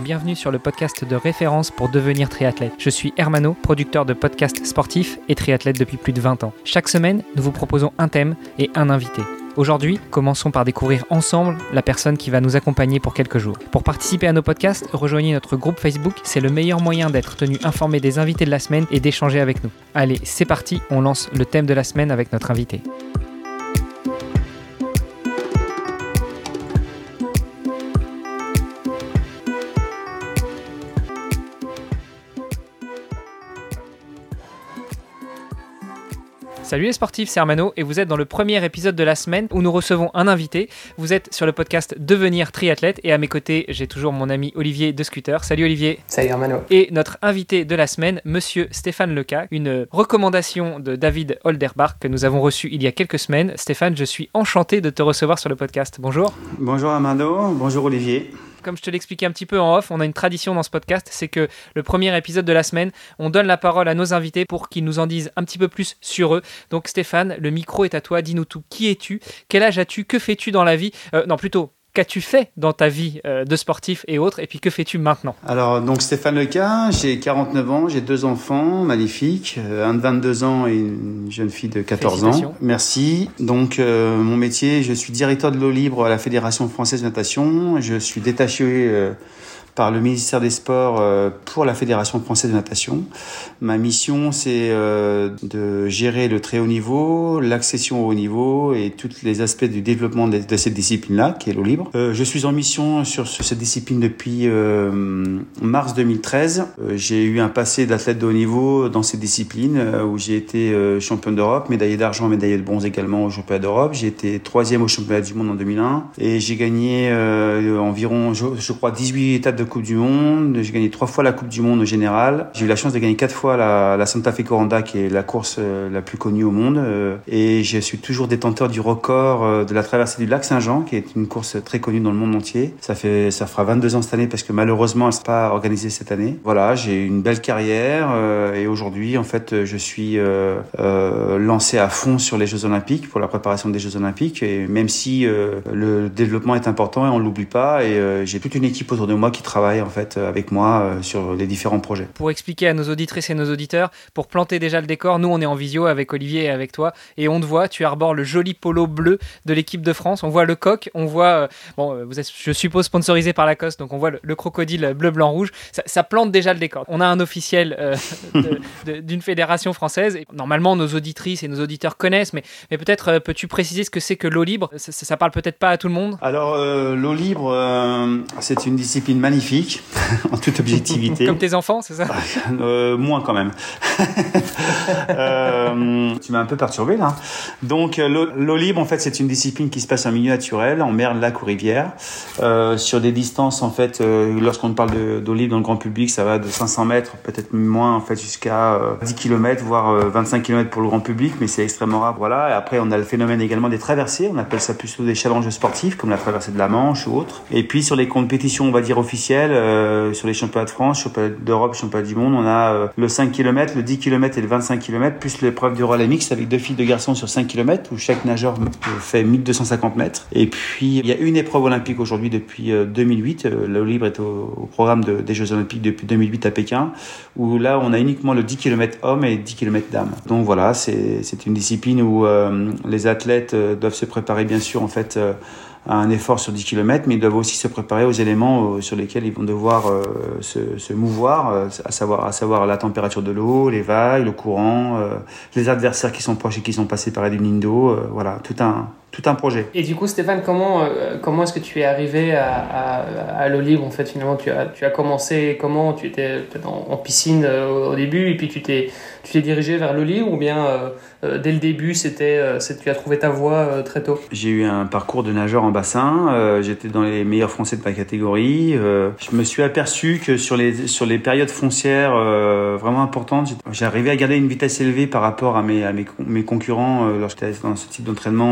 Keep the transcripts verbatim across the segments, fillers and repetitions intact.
bienvenue sur le podcast de référence pour devenir triathlète. Je suis Hermano, producteur de podcasts sportifs et triathlète depuis plus de vingt ans. Chaque semaine, nous vous proposons un thème et un invité. Aujourd'hui, commençons par découvrir ensemble la personne qui va nous accompagner pour quelques jours. Pour participer à nos podcasts, rejoignez notre groupe Facebook, c'est le meilleur moyen d'être tenu informé des invités de la semaine et d'échanger avec nous. Allez, c'est parti, on lance le thème de la semaine avec notre invité. Salut les sportifs, c'est Hermano et vous êtes dans le premier épisode de la semaine où nous recevons un invité. Vous êtes sur le podcast Devenir triathlète et à mes côtés, j'ai toujours mon ami Olivier de Scooter. Salut Olivier. Salut Hermano. Et notre invité de la semaine, monsieur Stéphane Leca, une recommandation de David Holderbach que nous avons reçue il y a quelques semaines. Stéphane, je suis enchanté de te recevoir sur le podcast. Bonjour. Bonjour Hermano, bonjour Olivier. Comme je te l'expliquais un petit peu en off, on a une tradition dans ce podcast, c'est que le premier épisode de la semaine, on donne la parole à nos invités pour qu'ils nous en disent un petit peu plus sur eux. Donc Stéphane, le micro est à toi, dis-nous tout. Qui es-tu ? Quel âge as-tu ? Que fais-tu dans la vie ? euh, Non, plutôt, qu'as-tu fait dans ta vie euh, de sportif et autres ? Et puis que fais-tu maintenant ? Alors, donc Stéphane Leca, j'ai quarante-neuf ans, j'ai deux enfants magnifiques, un de vingt-deux ans et une jeune fille de quatorze ans. Merci. Donc, euh, mon métier, je suis directeur de l'eau libre à la Fédération française de natation. Je suis détaché euh, par le ministère des Sports euh, pour la Fédération française de natation. Ma mission, c'est euh, de gérer le très haut niveau, l'accession au haut niveau et tous les aspects du développement de, de cette discipline-là, qui est l'eau libre. Euh, je suis en mission sur, sur cette discipline depuis euh, mars deux mille treize. Euh, j'ai eu un passé d'athlète de haut niveau dans cette discipline euh, où j'ai été euh, champion d'Europe, médaillé d'argent, médaillé de bronze également au championnat d'Europe. J'ai été troisième au championnat du monde en deux mille un et j'ai gagné euh, environ, je, je crois, dix-huit étapes de Coupe du Monde. J'ai gagné trois fois la Coupe du Monde au général. J'ai eu la chance de gagner quatre fois la, la Santa Fe Coranda, qui est la course euh, la plus connue au monde. Euh, et je suis toujours détenteur du record euh, de la traversée du lac Saint-Jean, qui est une course très connue dans le monde entier. Ça fait, ça fera vingt-deux ans cette année parce que malheureusement, elle ne sera pas organisée cette année. Voilà, j'ai une belle carrière euh, et aujourd'hui, en fait, je suis euh, euh, lancé à fond sur les Jeux Olympiques pour la préparation des Jeux Olympiques. Et même si euh, le développement est important et on l'oublie pas, et euh, j'ai toute une équipe autour de moi qui travaille en fait avec moi euh, sur les différents projets. Pour expliquer à nos auditrices et nos auditeurs, pour planter déjà le décor, nous on est en visio avec Olivier et avec toi et on te voit, tu arbores le joli polo bleu de l'équipe de France, on voit le coq, on voit, euh, bon vous êtes je suppose sponsorisé par Lacoste, donc on voit le, le crocodile bleu blanc rouge, ça, ça plante déjà le décor. On a un officiel euh, de, de, d'une fédération française, et normalement nos auditrices et nos auditeurs connaissent, mais, mais peut-être euh, peux-tu préciser ce que c'est que l'eau libre ? ça, ça, ça parle peut-être pas à tout le monde ? Alors euh, l'eau libre, euh, c'est une discipline magnifique. En toute objectivité. Comme tes enfants, c'est ça ? euh, Moins quand même. euh, tu m'as un peu perturbé là. Donc l'eau, l'eau libre, en fait, c'est une discipline qui se passe en milieu naturel, en mer, lac ou rivière, euh, sur des distances en fait. Euh, lorsqu'on parle de, d'eau libre dans le grand public, ça va de cinq cents mètres, peut-être moins en fait, jusqu'à euh, dix kilomètres, voire euh, vingt-cinq kilomètres pour le grand public, mais c'est extrêmement rare. Voilà. Et après, on a le phénomène également des traversées. On appelle ça plutôt des challenges sportifs, comme la traversée de la Manche ou autre. Et puis sur les compétitions, on va dire officielles. Euh, sur les championnats de France, championnats d'Europe, championnats du monde, on a euh, le cinq kilomètres, le dix kilomètres et le vingt-cinq kilomètres, plus l'épreuve du relais mixte avec deux filles, deux garçons sur cinq kilomètres, où chaque nageur fait mille deux cent cinquante mètres. Et puis, il y a une épreuve olympique aujourd'hui depuis euh, deux mille huit. Euh, l'eau libre est au, au programme de, des Jeux Olympiques depuis deux mille huit à Pékin, où là, on a uniquement le dix kilomètres hommes et dix kilomètres dames. Donc voilà, c'est, c'est une discipline où euh, les athlètes euh, doivent se préparer, bien sûr, en fait, euh, à un effort sur dix kilomètres, mais ils doivent aussi se préparer aux éléments euh, sur lesquels ils vont devoir euh, se, se mouvoir, euh, à savoir, à savoir la température de l'eau, les vagues, le courant, euh, les adversaires qui sont proches et qui sont passés par la ligne d'eau, euh, voilà, tout un, tout un projet. Et du coup, Stéphane, comment, euh, comment est-ce que tu es arrivé à, à, à l'eau libre ? En fait, finalement, tu as, tu as commencé comment ? Tu étais peut-être en, en piscine euh, au début, et puis tu t'es, tu t'es dirigé vers l'eau libre, ou bien euh, euh, dès le début, c'était, euh, c'est, tu as trouvé ta voie euh, très tôt ? J'ai eu un parcours de nageur en bassin, euh, j'étais dans les meilleurs Français de ma catégorie. Euh, je me suis aperçu que sur les sur les périodes foncières euh, vraiment importantes, j'arrivais à garder une vitesse élevée par rapport à mes à mes, mes concurrents euh, lorsque j'étais dans ce type d'entraînement. Euh, je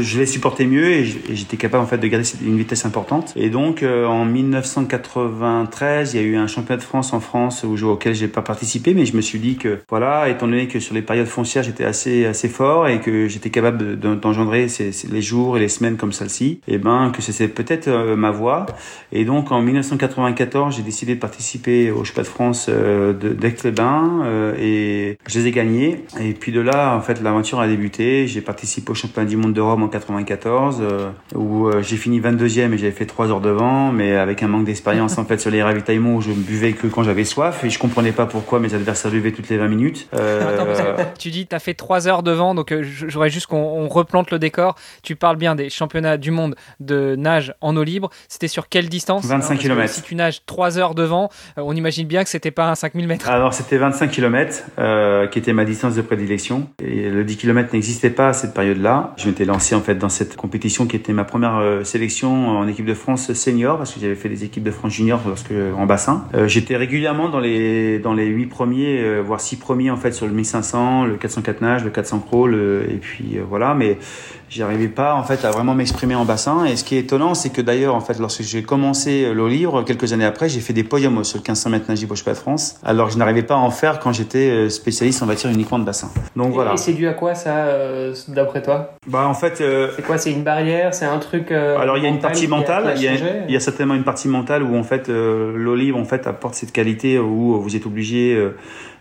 je, je les supportais mieux et j'étais capable en fait de garder une vitesse importante. Et donc euh, en dix-neuf cent quatre-vingt-treize, il y a eu un championnat de France en France où, auquel j'ai pas participé, mais je me suis dit que voilà, étant donné que sur les périodes foncières j'étais assez assez fort et que j'étais capable de, d'engendrer ces, ces, les jours et les semaines comme celle-ci, et ben que c'est peut-être euh, ma voie. Et donc en dix-neuf cent quatre-vingt-quatorze, j'ai décidé de participer au championnat de France euh, de, d'Aix-les-Bains euh, et je les ai gagnés. Et puis de là, en fait, l'aventure a débuté. J'ai participé au championnat du monde de Rome en quatre-vingt-quatorze euh, où euh, j'ai fini vingt-deuxième et j'avais fait trois heures devant, mais avec un manque d'expérience en fait sur les ravitaillements où je ne buvais que quand j'avais soif et je comprenais pas pourquoi mes adversaires buvaient toutes les vingt minutes. Euh, Attends, parce que tu dis tu as fait trois heures devant, donc euh, j'aurais juste qu'on on replante le décor. Tu parles bien des championnats du monde de nage en eau libre. C'était sur quelle distance? vingt-cinq kilomètres. Si tu nages trois heures devant, euh, on imagine bien que c'était pas un cinq mille mètres. Alors c'était vingt-cinq kilomètres euh, qui était ma distance de prédilection. Et le dix kilomètres n'existait pas à cette période-là. Je m'étais lancé en fait dans cette compétition qui était ma première euh, sélection en équipe de France senior parce que j'avais fait des équipes de France junior lorsque en bassin. Euh, j'étais régulièrement dans les dans les huit premiers, euh, voire six premiers en fait sur le mille cinq cents, le quatre cent quatre nage, le quatre cents crawl euh, et puis euh, voilà. Mais j'arrivais pas en fait à vraiment m'exprimer en bassin. Et ce qui est étonnant, c'est que d'ailleurs en fait lorsque j'ai commencé l'eau libre quelques années après, j'ai fait des podiums sur le quinze cents mètres nage libre au championnat de France. Alors que je n'arrivais pas à en faire quand j'étais spécialiste on va dire uniquement de bassin. Donc et, voilà. Et c'est dû à quoi ça euh, d'après toi? Bah en fait. Euh, c'est quoi? C'est une barrière? C'est un truc. Euh, alors il y a une partie mentale. Il y, il y a certainement une partie mentale où en fait euh, l'eau libre en fait apporte cette qualité où vous êtes obligé euh,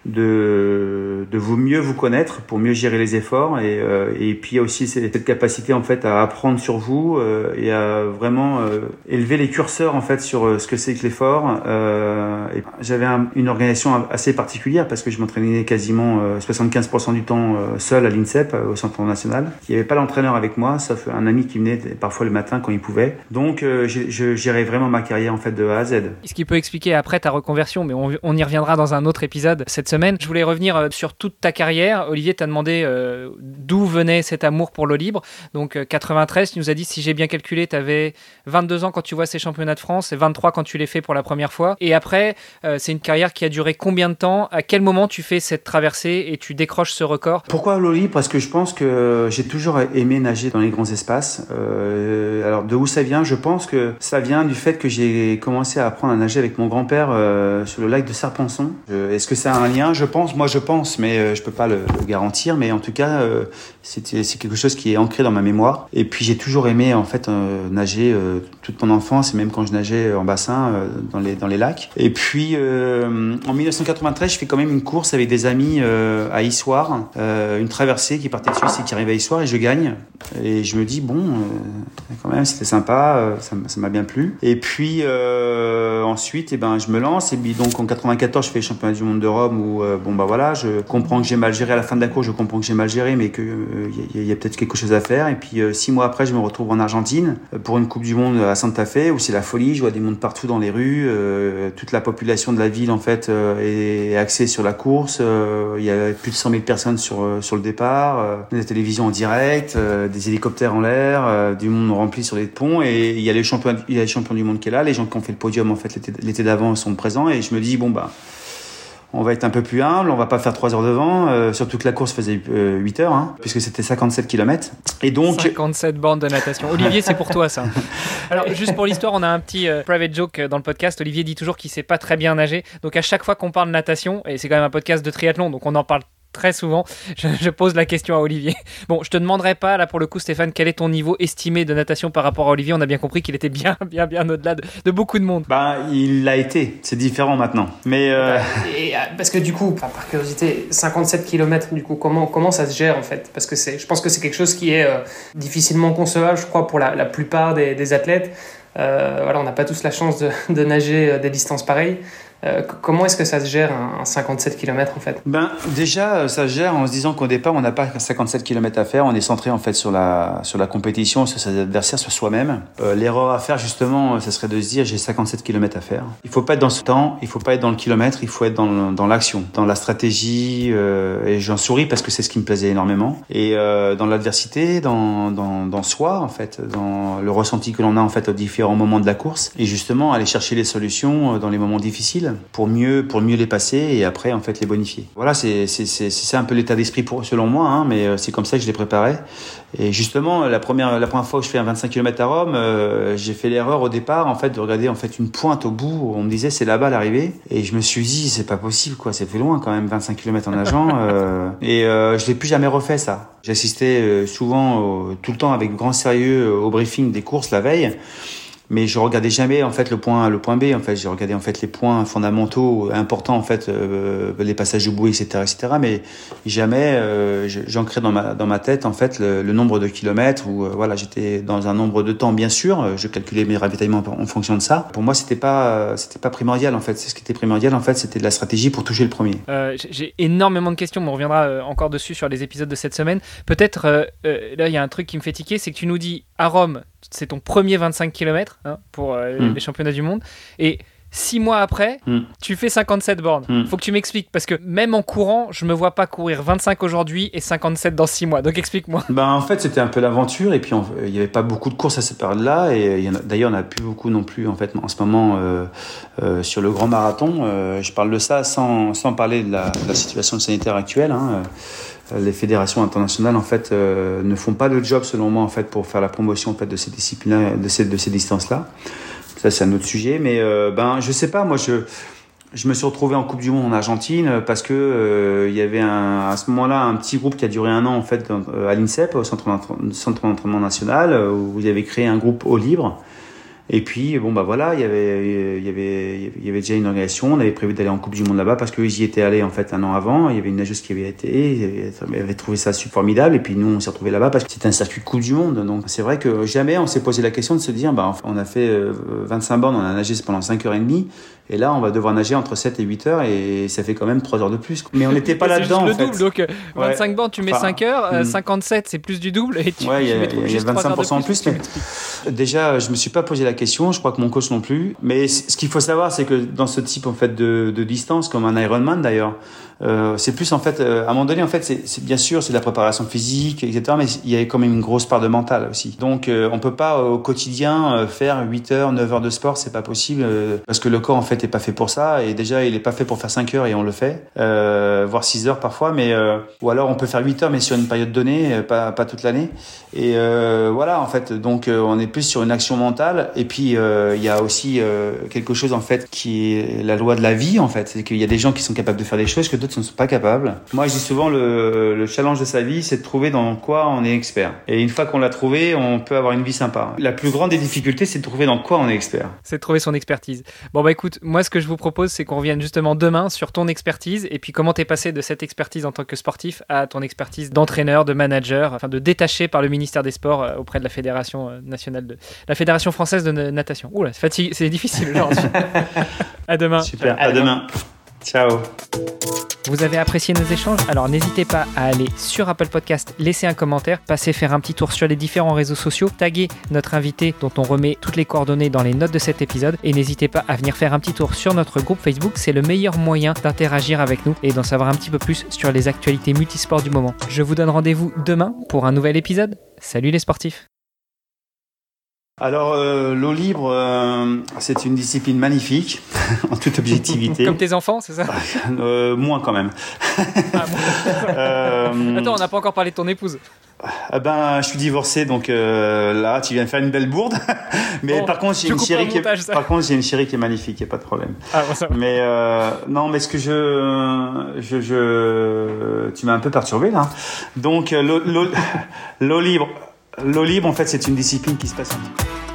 de de vous mieux vous connaître pour mieux gérer les efforts et euh, et puis il y a aussi cette capacité en fait à apprendre sur vous euh, et à vraiment euh, élever les curseurs en fait sur ce que c'est que l'effort. Euh, et j'avais un, une organisation assez particulière parce que je m'entraînais quasiment euh, soixante-quinze pour cent du temps euh, seul à l'INSEP euh, au Centre national. Il n'y avait pas l'entraîneur avec moi sauf un ami qui venait parfois le matin quand il pouvait. Donc euh, je, je gérais vraiment ma carrière en fait de A à Z. Ce qui peut expliquer après ta reconversion, mais on, on y reviendra dans un autre épisode cette semaine. Je voulais revenir sur toute ta carrière. Olivier t'a demandé euh, d'où venait cet amour pour l'eau libre. Donc euh, quatre-vingt-treize, tu nous as dit, si j'ai bien calculé, tu avais vingt-deux ans quand tu vois ces championnats de France et vingt-trois quand tu les fais pour la première fois. Et après, euh, c'est une carrière qui a duré combien de temps? À quel moment tu fais cette traversée et tu décroches ce record? Pourquoi l'eau libre? Parce que je pense que j'ai toujours aimé nager dans les grands espaces. Euh, alors de où ça vient? Je pense que ça vient du fait que j'ai commencé à apprendre à nager avec mon grand-père euh, sur le lac de Serpenson. Euh, est-ce que ça a un lien? Je pense, moi je pense, mais euh, je peux pas le, le garantir. Mais en tout cas, euh, c'est, c'est quelque chose qui est ancré dans ma mémoire. Et puis j'ai toujours aimé en fait euh, nager euh, toute mon enfance et même quand je nageais en bassin euh, dans les dans les lacs. Et puis euh, en dix-neuf cent quatre-vingt-treize, je fais quand même une course avec des amis euh, à Issoire, euh, une traversée qui partait de Suisse et qui arrivait à Issoire et je gagne. Et je me dis bon, euh, quand même c'était sympa, euh, ça, ça m'a bien plu. Et puis euh, ensuite, et eh ben je me lance et puis donc en quatre-vingt-quatorze, je fais le championnat du monde de Rome où euh, bon bah voilà, je comprends que j'ai mal géré à la fin de la course, je comprends que j'ai mal géré, mais que il euh, y, y a peut-être quelque chose à faire. Et puis euh, six mois après, je me retrouve en Argentine euh, pour une Coupe du Monde à Santa Fe où c'est la folie. Je vois des mondes partout dans les rues, euh, toute la population de la ville en fait euh, est axée sur la course. Il euh, y a plus de cent mille personnes sur euh, sur le départ, euh, la télévision en direct, euh, des hélicoptères en l'air, euh, du monde rempli sur les ponts et il y a les champions, il y a les champions du monde qui est là, les gens qui ont fait le podium en fait l'été, l'été d'avant sont présents et je me dis bon bah on va être un peu plus humble, on va pas faire trois heures devant, euh, surtout que la course faisait euh, huit heures, hein, puisque c'était cinquante-sept kilomètres. Et donc... cinquante-sept bornes de natation. Olivier, c'est pour toi, ça. Alors, juste pour l'histoire, on a un petit euh, private joke dans le podcast. Olivier dit toujours qu'il sait pas très bien nager. Donc, à chaque fois qu'on parle natation, et c'est quand même un podcast de triathlon, donc on en parle très souvent, je, je pose la question à Olivier. Bon, je te demanderai pas, là, pour le coup, Stéphane, quel est ton niveau estimé de natation par rapport à Olivier? On a bien compris qu'il était bien, bien, bien au-delà de, de beaucoup de monde. Bah, il l'a été. C'est différent maintenant. Mais euh... Et, parce que du coup, par curiosité, cinquante-sept kilomètres, du coup, comment, comment ça se gère, en fait? Parce que c'est, je pense que c'est quelque chose qui est euh, difficilement concevable, je crois, pour la, la plupart des, des athlètes. Euh, voilà, on n'a pas tous la chance de, de nager des distances pareilles. Euh, comment est-ce que ça se gère un cinquante-sept kilomètres en fait? Ben déjà ça se gère en se disant qu'au départ on n'a pas cinquante-sept kilomètres à faire, on est centré en fait sur la sur la compétition, sur ses adversaires, sur soi-même. Euh, l'erreur à faire justement, ça serait de se dire j'ai cinquante-sept kilomètres à faire. Il faut pas être dans ce temps, il faut pas être dans le kilomètre, il faut être dans dans l'action, dans la stratégie euh, et j'en souris parce que c'est ce qui me plaisait énormément et euh, dans l'adversité, dans dans dans soi en fait, dans le ressenti que l'on a en fait aux différents moments de la course et justement aller chercher les solutions dans les moments difficiles. difficiles pour mieux, pour mieux les passer et après, en fait, les bonifier. Voilà, c'est, c'est, c'est, c'est un peu l'état d'esprit pour, selon moi, hein, mais c'est comme ça que je les préparais. Et justement, la première, la première fois que je fais un vingt-cinq kilomètres à Rome, euh, j'ai fait l'erreur au départ, en fait, de regarder, en fait, une pointe au bout. On me disait, c'est là-bas l'arrivée. Et je me suis dit, c'est pas possible, quoi. C'est fait loin, quand même, vingt-cinq kilomètres en nageant. euh, et, euh, je l'ai plus jamais refait, ça. J'assistais euh, souvent, euh, tout le temps, avec grand sérieux, euh, au briefing des courses la veille. Mais je regardais jamais en fait le point le point B. En fait, j'ai regardé en fait les points fondamentaux importants en fait, euh, les passages de bouée, et cetera, et cetera. Mais jamais euh, j'ancrais dans ma dans ma tête en fait le, le nombre de kilomètres ou euh, voilà, j'étais dans un nombre de temps bien sûr. Je calculais mes ravitaillements en fonction de ça. Pour moi, c'était pas c'était pas primordial en fait. Ce qui était primordial en fait, c'était de la stratégie pour toucher le premier. Euh, j'ai énormément de questions, mais on reviendra encore dessus sur les épisodes de cette semaine. Peut-être euh, euh, là, il y a un truc qui me fait tiquer, c'est que tu nous dis à Rome, c'est ton premier vingt-cinq kilomètres hein, pour euh, mm. les championnats du monde. Et six mois après, mm. tu fais cinquante-sept bornes. Mm. Faut que tu m'expliques, parce que même en courant, je me vois pas courir vingt-cinq aujourd'hui et cinquante-sept dans six mois. Donc explique-moi. Ben, en fait, c'était un peu l'aventure. Et puis, il n'y avait pas beaucoup de courses à cette période-là. Et y en a, d'ailleurs, on n'a plus beaucoup non plus en, fait, en ce moment euh, euh, sur le grand marathon. Euh, je parle de ça sans, sans parler de la, de la situation sanitaire actuelle. Hein. Les fédérations internationales en fait euh, ne font pas le job selon moi en fait pour faire la promotion en fait de ces disciplines, de ces de ces distances-là. Ça c'est un autre sujet, mais euh, ben je sais pas, moi je je me suis retrouvé en Coupe du Monde en Argentine parce que euh, il y avait un, à ce moment-là un petit groupe qui a duré un an en fait à l'INSEP, au centre centre d'entraînement national, où ils avaient créé un groupe eau libre. Et puis, bon, bah voilà, il y avait, il y avait, il y avait déjà une organisation. On avait prévu d'aller en Coupe du Monde là-bas parce qu'eux, ils y étaient allés, en fait, un an avant. Il y avait une nageuse qui avait été, ils avaient trouvé ça formidable. Et puis, nous, on s'est retrouvés là-bas parce que c'était un circuit Coupe du Monde. Donc, c'est vrai que jamais on s'est posé la question de se dire, bah, on a fait vingt-cinq bornes, on a nagé pendant cinq heures trente. Et là, on va devoir nager entre sept et huit heures et ça fait quand même trois heures de plus. Mais on n'était pas là-dedans, en fait. Double, donc, vingt-cinq ouais. bornes, tu mets enfin, cinq heures, hmm. cinquante-sept, c'est plus du double. Et tu, ouais, il y, y a vingt-cinq pour cent en plus. Mais déjà, je me suis pas posé la question. Je crois que mon coach non plus. Mais ce qu'il faut savoir, c'est que dans ce type, en fait, de, de distance, comme un Ironman d'ailleurs, Euh, c'est plus en fait, euh, à un moment donné, en fait, c'est, c'est bien sûr, c'est de la préparation physique, et cetera. Mais il y a quand même une grosse part de mental aussi. Donc, euh, on peut pas au quotidien euh, faire huit heures, neuf heures de sport, c'est pas possible euh, parce que le corps en fait est pas fait pour ça. Et déjà, il est pas fait pour faire cinq heures et on le fait, euh, voire six heures parfois. Mais euh, ou alors on peut faire huit heures, mais sur une période donnée, euh, pas pas toute l'année. Et euh, voilà, en fait, donc euh, on est plus sur une action mentale. Et puis euh, il y a aussi euh, quelque chose en fait qui est la loi de la vie en fait, c'est qu'il y a des gens qui sont capables de faire des choses que d'autres ne sont pas capables. Moi, je dis souvent le, le challenge de sa vie, c'est de trouver dans quoi on est expert. Et une fois qu'on l'a trouvé, on peut avoir une vie sympa. La plus grande des difficultés, c'est de trouver dans quoi on est expert. C'est de trouver son expertise. Bon bah écoute, moi ce que je vous propose, c'est qu'on revienne justement demain sur ton expertise et puis comment t'es passé de cette expertise en tant que sportif à ton expertise d'entraîneur, de manager, enfin de détaché par le ministère des Sports auprès de la Fédération nationale de la Fédération française de natation. Oula, c'est fatigue, c'est difficile aujourd'hui. À demain. Super. À, à demain. demain. Ciao. Vous avez apprécié nos échanges? Alors n'hésitez pas à aller sur Apple Podcast, laisser un commentaire, passer faire un petit tour sur les différents réseaux sociaux, taguer notre invité dont on remet toutes les coordonnées dans les notes de cet épisode et n'hésitez pas à venir faire un petit tour sur notre groupe Facebook, c'est le meilleur moyen d'interagir avec nous et d'en savoir un petit peu plus sur les actualités multisports du moment. Je vous donne rendez-vous demain pour un nouvel épisode. Salut les sportifs! Alors, euh, l'eau libre, euh, c'est une discipline magnifique, en toute objectivité. Comme tes enfants, c'est ça? euh, Moins quand même. Ah, bon. euh, Attends, on n'a pas encore parlé de ton épouse. Ah ben, je suis divorcé, donc euh, là, tu viens de faire une belle bourde. Mais bon, par contre, j'ai une chérie qui est, par contre, j'ai une chérie qui est magnifique, il y a pas de problème. Ah, bon, ça va. Mais euh, non, mais ce que je, je, je, tu m'as un peu perturbé là. Donc, l'eau, l'eau, l'eau libre. L'eau libre, en fait, c'est une discipline qui se passe un petit peu.